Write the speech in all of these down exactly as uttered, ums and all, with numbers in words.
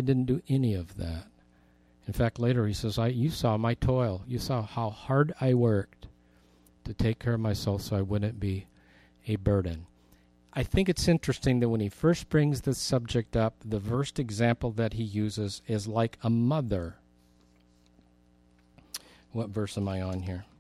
I didn't do any of that. In fact, later he says, I, you saw my toil. You saw how hard I worked to take care of myself so I wouldn't be a burden. I think it's interesting that when he first brings this subject up, the first example that he uses is like a mother. What verse am I on here?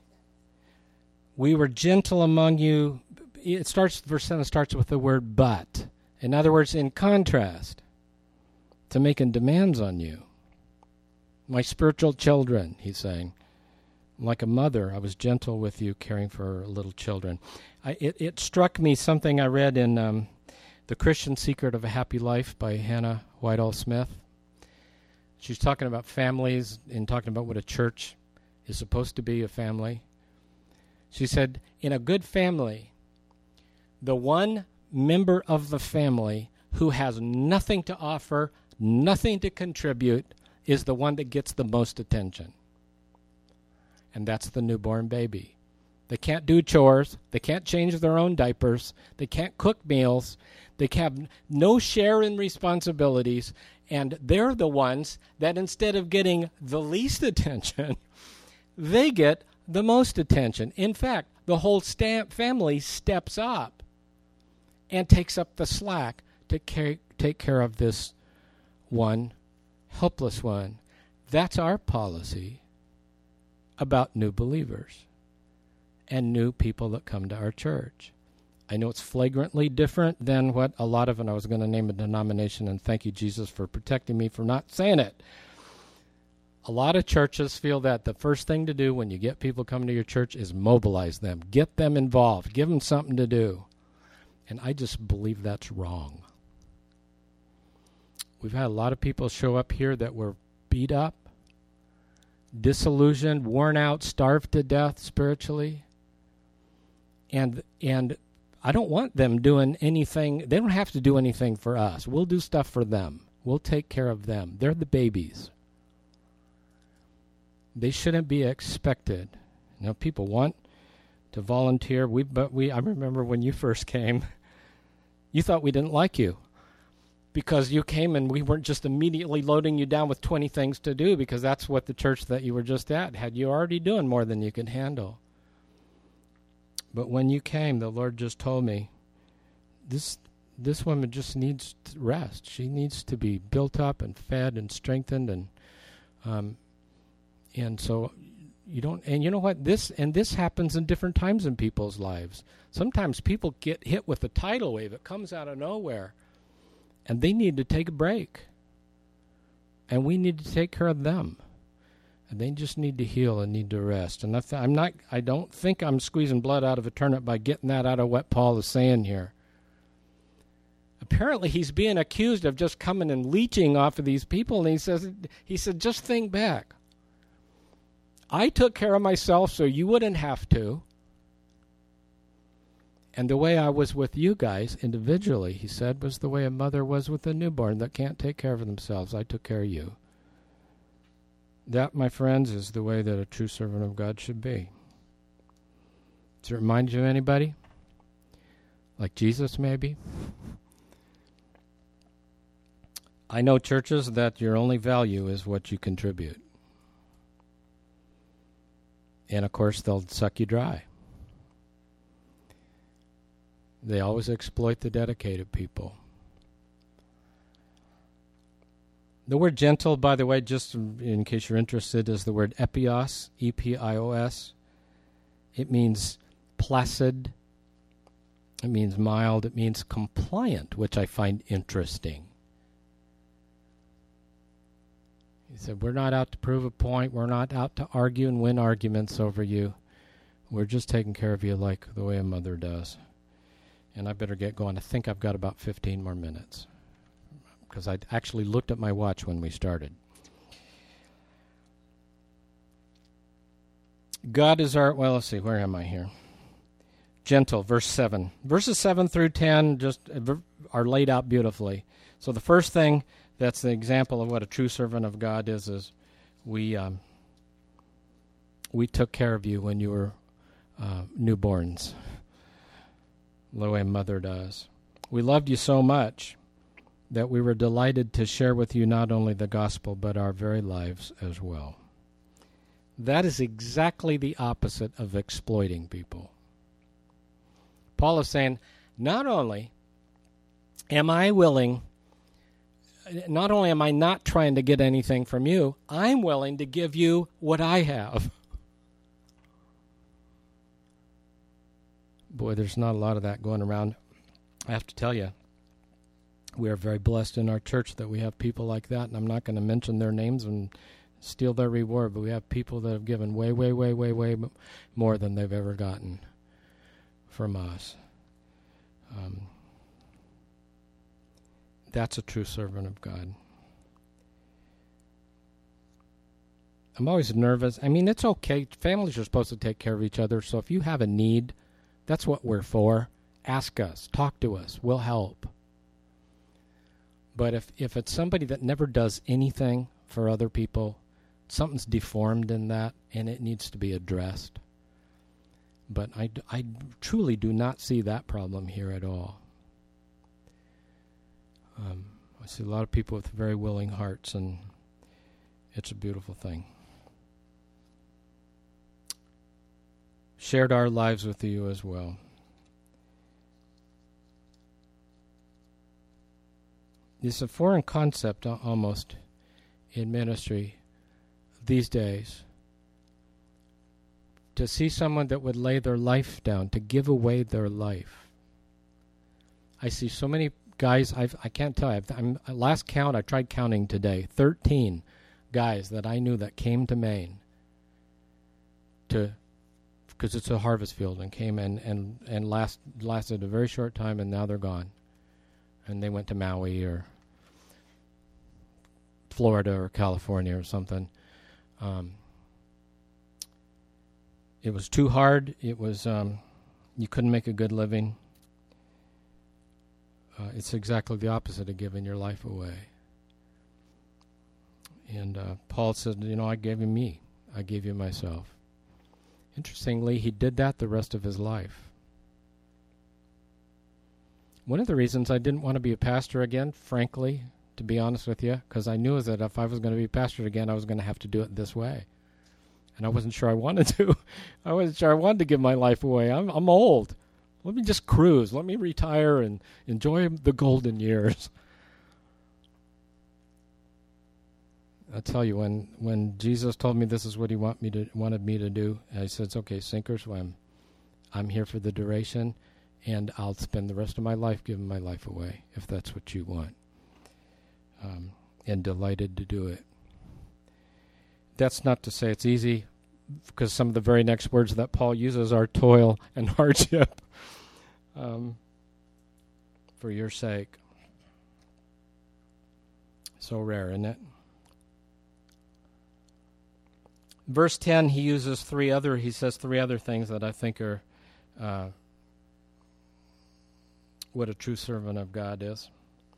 We were gentle among you. It starts, verse seven starts with the word but. In other words, in contrast to making demands on you. My spiritual children, he's saying. Like a mother, I was gentle with you, caring for little children. I, it, it struck me something I read in um, The Christian Secret of a Happy Life by Hannah Whitall Smith. She's talking about families and talking about what a church is supposed to be, a family. She said, in a good family, the one member of the family who has nothing to offer, nothing to contribute, is the one that gets the most attention. And that's the newborn baby. They can't do chores. They can't change their own diapers. They can't cook meals. They have no share in responsibilities. And they're the ones that instead of getting the least attention, they get the most attention. In fact, the whole stamp family steps up and takes up the slack to care, take care of this one helpless one. That's our policy about new believers and new people that come to our church. I know it's flagrantly different than what a lot of, and I was going to name a denomination, and thank you, Jesus, for protecting me from not saying it. A lot of churches feel that the first thing to do when you get people coming to your church is mobilize them, get them involved, give them something to do. And I just believe that's wrong. We've had a lot of people show up here that were beat up, disillusioned, worn out, starved to death spiritually. And and I don't want them doing anything. They don't have to do anything for us. We'll do stuff for them. We'll take care of them. They're the babies. They shouldn't be expected. You know, people want to volunteer. We but we I remember when you first came, you thought we didn't like you. Because you came and we weren't just immediately loading you down with twenty things to do, because that's what the church that you were just at had you already doing more than you could handle. But when you came, the Lord just told me, this this woman just needs rest. She needs to be built up and fed and strengthened, and um, and so you don't. And you know what? This and this happens in different times in people's lives. Sometimes people get hit with a tidal wave. It comes out of nowhere. And they need to take a break. And we need to take care of them. And they just need to heal and need to rest. And I th- I'm not, I don't think I'm squeezing blood out of a turnip by getting that out of what Paul is saying here. Apparently he's being accused of just coming and leeching off of these people. And he says, he said, just think back. I took care of myself so you wouldn't have to. And the way I was with you guys individually, he said, was the way a mother was with a newborn that can't take care of themselves. I took care of you. That, my friends, is the way that a true servant of God should be. Does it remind you of anybody? Like Jesus, maybe? I know churches that your only value is what you contribute. And, of course, they'll suck you dry. They always exploit the dedicated people. The word gentle, by the way, just in case you're interested, is the word epios, E P I O S. It means placid. It means mild. It means compliant, which I find interesting. He said, we're not out to prove a point. We're not out to argue and win arguments over you. We're just taking care of you like the way a mother does. And I better get going. I think I've got about fifteen more minutes, because I actually looked at my watch when we started. God is our, well, let's see, where am I here? Gentle, verse seven. Verses seven through ten just are laid out beautifully. So the first thing that's the example of what a true servant of God is, is we um, we took care of you when you were uh, newborns. The way a mother does. We loved you so much that we were delighted to share with you not only the gospel, but our very lives as well. That is exactly the opposite of exploiting people. Paul is saying, not only am I willing, not only am I not trying to get anything from you, I'm willing to give you what I have. Boy, there's not a lot of that going around. I have to tell you, we are very blessed in our church that we have people like that, and I'm not going to mention their names and steal their reward, but we have people that have given way, way, way, way, way more than they've ever gotten from us. Um, that's a true servant of God. I'm always nervous. I mean, it's okay. Families are supposed to take care of each other, so if you have a need, that's what we're for. Ask us. Talk to us. We'll help. But if, if it's somebody that never does anything for other people, something's deformed in that, and it needs to be addressed. But I, I truly do not see that problem here at all. Um, I see a lot of people with very willing hearts, and it's a beautiful thing. Shared our lives with you as well. It's a foreign concept uh, almost in ministry these days to see someone that would lay their life down, to give away their life. I see so many guys, I've, I can't tell you, I've, I'm, last count, I tried counting today, thirteen guys that I knew that came to Maine to, because it's a harvest field, and came in and, and last, lasted a very short time, and now they're gone. And they went to Maui or Florida or California or something. Um, it was too hard. It was, um, you couldn't make a good living. Uh, it's exactly the opposite of giving your life away. And uh, Paul said, you know, I gave you me. I gave you myself. Interestingly, he did that the rest of his life. One of the reasons I didn't want to be a pastor again, frankly, to be honest with you, because I knew that if I was going to be a pastor again, I was going to have to do it this way. And I wasn't sure I wanted to. I wasn't sure I wanted to give my life away. I'm, I'm old. Let me just cruise. Let me retire and enjoy the golden years. I tell you, when, when Jesus told me this is what he want me to, wanted me to do, I said, okay, sink or swim. I'm here for the duration. And I'll spend the rest of my life giving my life away, if that's what you want. Um, and delighted to do it. That's not to say it's easy, because some of the very next words that Paul uses are toil and hardship. Um, for your sake. So rare, isn't it? Verse ten, he uses three other, he says three other things that I think are uh, what a true servant of God is.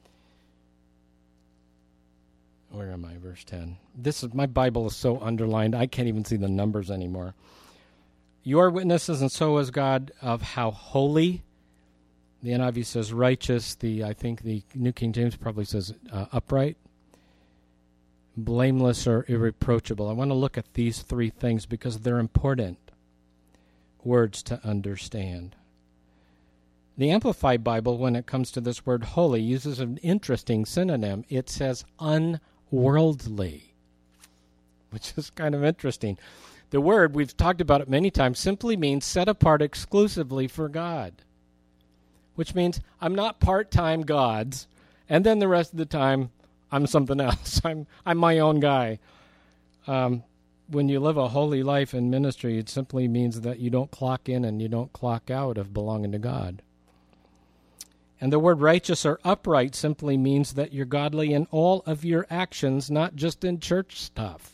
Where am I? Verse ten. This is, my Bible is so underlined, I can't even see the numbers anymore. You are witnesses, and so is God, of how holy. The N I V says righteous. The I think the New King James probably says uh, upright, blameless, or irreproachable. I want to look at these three things because they're important words to understand. The Amplified Bible, when it comes to this word holy, uses an interesting synonym. It says unworldly, which is kind of interesting. The word, we've talked about it many times, simply means set apart exclusively for God, which means I'm not part-time God's, and then the rest of the time I'm something else. I'm I'm my own guy. Um, when you live a holy life in ministry, it simply means that you don't clock in and you don't clock out of belonging to God. And the word righteous or upright simply means that you're godly in all of your actions, not just in church stuff.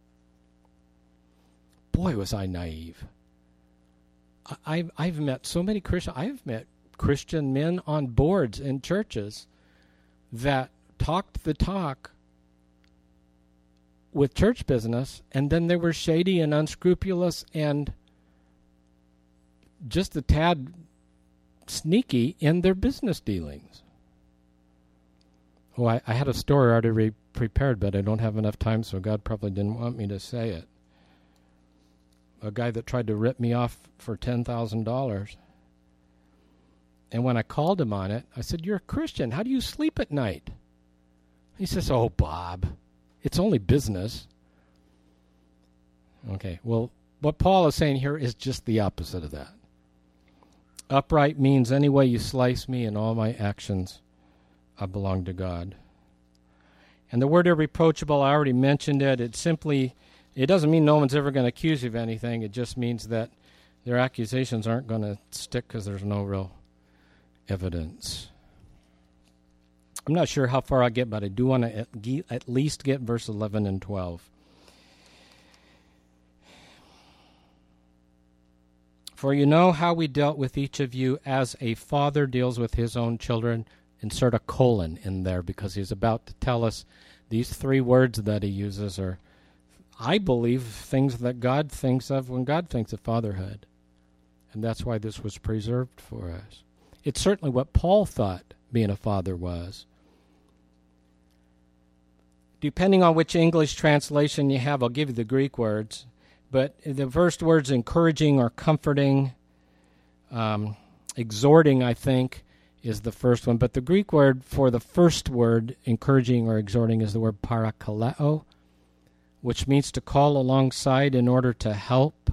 Boy, was I naive. I, I've, I've met so many Christian, I've met Christian men on boards in churches that talked the talk with church business, and then they were shady and unscrupulous and just a tad sneaky in their business dealings. Oh, I, I had a story already re- prepared, but I don't have enough time, so God probably didn't want me to say it. A guy that tried to rip me off for ten thousand dollars. And when I called him on it, I said, "You're a Christian. How do you sleep at night?" He says, "Oh, Bob, it's only business." Okay, well, what Paul is saying here is just the opposite of that. Upright means any way you slice me and all my actions, I belong to God. And the word irreproachable, I already mentioned it. It simply, it doesn't mean no one's ever going to accuse you of anything. It just means that their accusations aren't going to stick because there's no real evidence. I'm not sure how far I get, but I do want to at, at least get verse eleven and twelve. For you know how we dealt with each of you as a father deals with his own children. Insert a colon in there because he's about to tell us these three words that he uses are, I believe, things that God thinks of when God thinks of fatherhood. And that's why this was preserved for us. It's certainly what Paul thought being a father was. Depending on which English translation you have, I'll give you the Greek words. But the first words, encouraging or comforting, um, exhorting, I think, is the first one. But the Greek word for the first word, encouraging or exhorting, is the word parakaleo, which means to call alongside in order to help.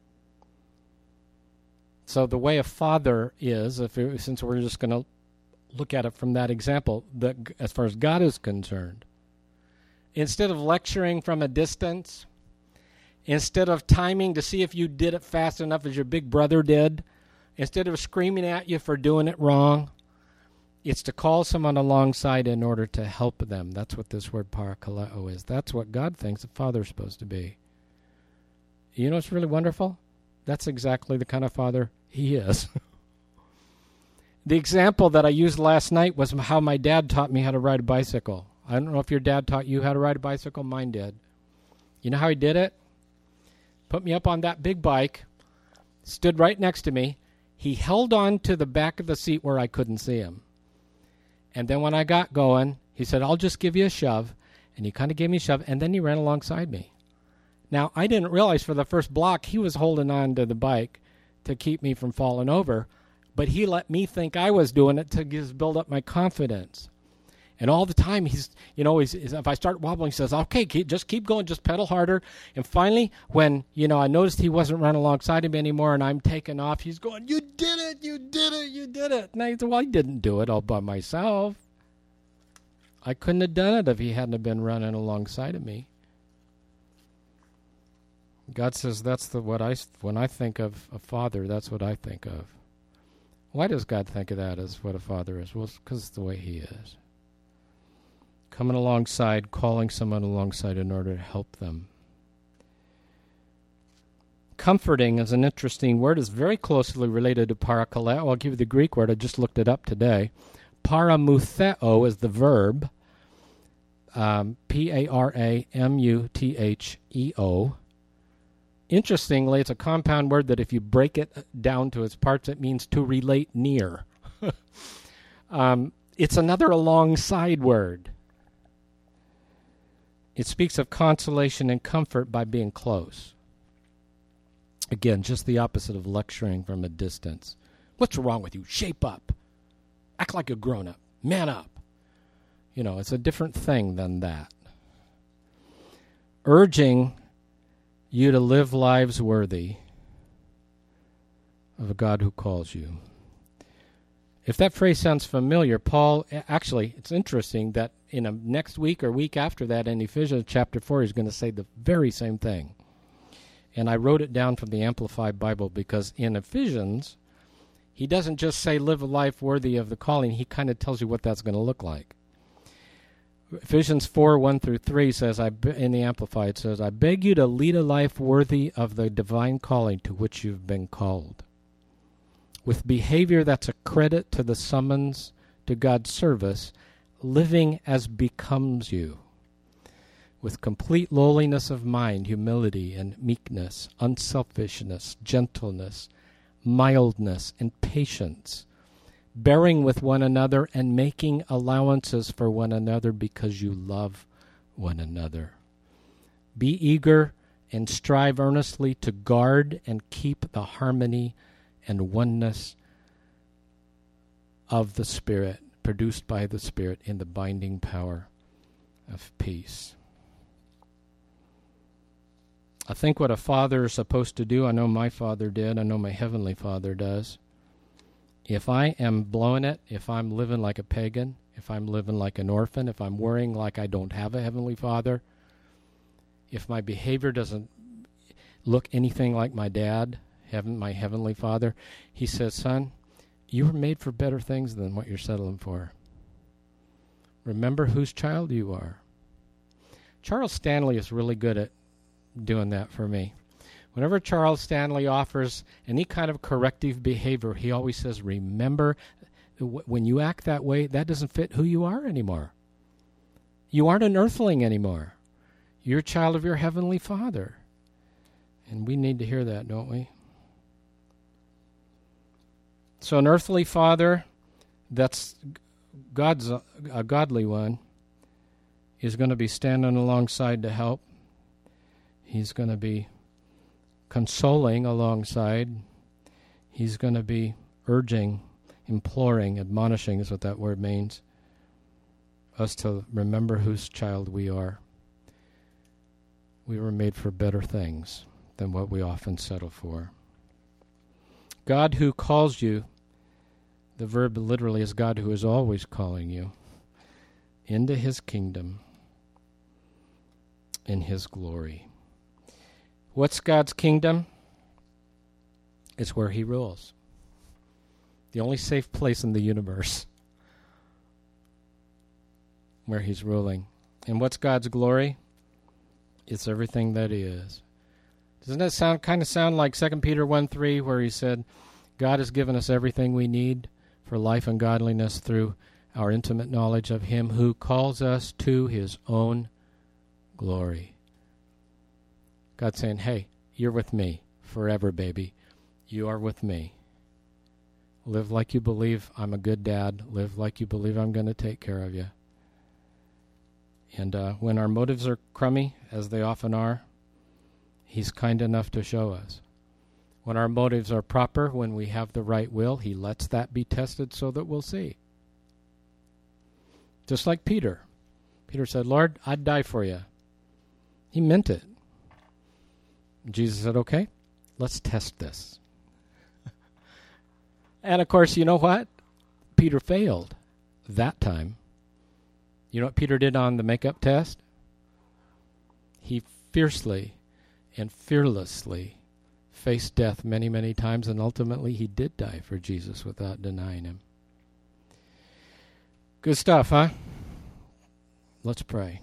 So the way a father is, if it, since we're just going to look at it from that example, that as far as God is concerned, instead of lecturing from a distance, instead of timing to see if you did it fast enough as your big brother did, instead of screaming at you for doing it wrong, it's to call someone alongside in order to help them. That's what this word parakaleo is. That's what God thinks a father's supposed to be. You know what's really wonderful? That's exactly the kind of father he is. The example that I used last night was how my dad taught me how to ride a bicycle. I don't know if your dad taught you how to ride a bicycle. Mine did. You know how he did it? Put me up on that big bike, stood right next to me. He held on to the back of the seat where I couldn't see him. And then when I got going, he said, "I'll just give you a shove." And he kind of gave me a shove, and then he ran alongside me. Now, I didn't realize for the first block he was holding on to the bike to keep me from falling over, but he let me think I was doing it to just build up my confidence. And all the time, he's, you know, he's, he's, if I start wobbling, he says, "Okay, keep, just keep going, just pedal harder." And finally, when, you know, I noticed he wasn't running alongside him anymore and I'm taking off, he's going, "You did it, you did it, you did it." And I said, "Well, I didn't do it all by myself. I couldn't have done it if he hadn't have been running alongside of me." God says that's the what I, when I think of a father, that's what I think of. Why does God think of that as what a father is? Well, it's because it's the way he is. Coming alongside, calling someone alongside in order to help them. Comforting is an interesting word. It's very closely related to parakaleo. I'll give you the Greek word. I just looked it up today. Paramutheo is the verb. Um, P A R A M U T H E O. Interestingly, it's a compound word that if you break it down to its parts, it means to relate near. um, it's another alongside word. It speaks of consolation and comfort by being close. Again, just the opposite of lecturing from a distance. What's wrong with you? Shape up. Act like a grown-up. Man up. You know, it's a different thing than that. Urging you to live lives worthy of a God who calls you. If that phrase sounds familiar, Paul, actually, it's interesting that in a next week or week after that in Ephesians chapter four, he's going to say the very same thing. And I wrote it down from the Amplified Bible because in Ephesians, he doesn't just say live a life worthy of the calling. He kind of tells you what that's going to look like. Ephesians four, one through three says, I be, in the Amplified, it says, "I beg you to lead a life worthy of the divine calling to which you've been called, with behavior that's a credit to the summons to God's service, living as becomes you, with complete lowliness of mind, humility and meekness, unselfishness, gentleness, mildness, and patience, bearing with one another and making allowances for one another because you love one another. Be eager and strive earnestly to guard and keep the harmony and oneness of the Spirit, produced by the Spirit in the binding power of peace. I think what a father is supposed to do, I know my father did, I know my heavenly Father does. If I am blowing it, if I'm living like a pagan, if I'm living like an orphan, if I'm worrying like I don't have a heavenly Father, if my behavior doesn't look anything like my dad, heaven, my heavenly Father, he says, son, you were made for better things than what you're settling for. Remember whose child you are. Charles Stanley is really good at doing that for me. Whenever Charles Stanley offers any kind of corrective behavior, he always says, remember, when you act that way, that doesn't fit who you are anymore. You aren't an earthling anymore. You're a child of your heavenly Father. And we need to hear that, don't we? So an earthly father that's God's a, a godly one is going to be standing alongside to help. He's going to be consoling alongside. He's going to be urging, imploring, admonishing is what that word means, us to remember whose child we are. We were made for better things than what we often settle for. God who calls you, the verb literally is God who is always calling you into his kingdom in his glory. What's God's kingdom? It's where he rules. The only safe place in the universe where he's ruling. And what's God's glory? It's everything that he is. Doesn't that sound kind of sound like Second Peter one three, where he said, God has given us everything we need for life and godliness through our intimate knowledge of him who calls us to his own glory. God's saying, hey, you're with me forever, baby. You are with me. Live like you believe I'm a good dad. Live like you believe I'm going to take care of you. And uh, when our motives are crummy, as they often are, he's kind enough to show us. When our motives are proper, when we have the right will, he lets that be tested so that we'll see. Just like Peter. Peter said, Lord, I'd die for you. He meant it. Jesus said, okay, let's test this. And of course, you know what? Peter failed that time. You know what Peter did on the makeup test? He fiercely and fearlessly faced death many, many times, and ultimately he did die for Jesus without denying him. Good stuff, huh? Let's pray.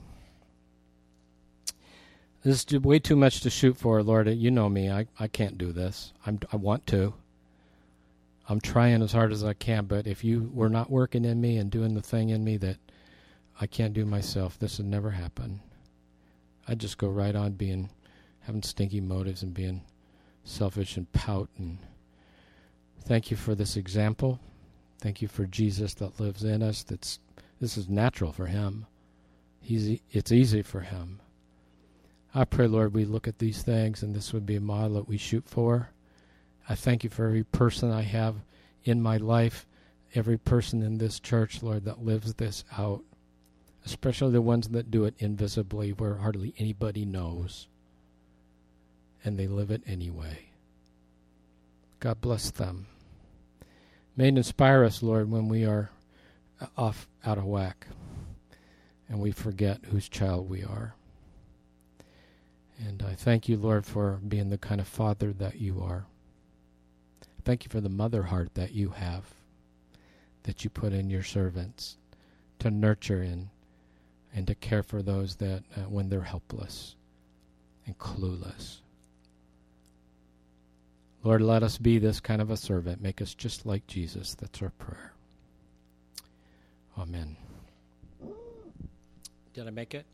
This is way too much to shoot for, Lord. You know me. I, I can't do this. I'm, I want to. I'm trying as hard as I can, but if you were not working in me and doing the thing in me that I can't do myself, this would never happen. I'd just go right on being, having stinky motives and being selfish and pout. And thank you for this example. Thank you for Jesus that lives in us. That's this is natural for him. He's it's easy for him. I pray, Lord, we look at these things and this would be a model that we shoot for. I thank you for every person I have in my life, every person in this church, Lord, that lives this out, especially the ones that do it invisibly where hardly anybody knows, and they live it anyway. God bless them. May it inspire us, Lord, when we are off out of whack and we forget whose child we are. And I thank you, Lord, for being the kind of father that you are. Thank you for the mother heart that you have, that you put in your servants to nurture in and to care for those that uh, when they're helpless and clueless. Lord, let us be this kind of a servant. Make us just like Jesus. That's our prayer. Amen. Did I make it?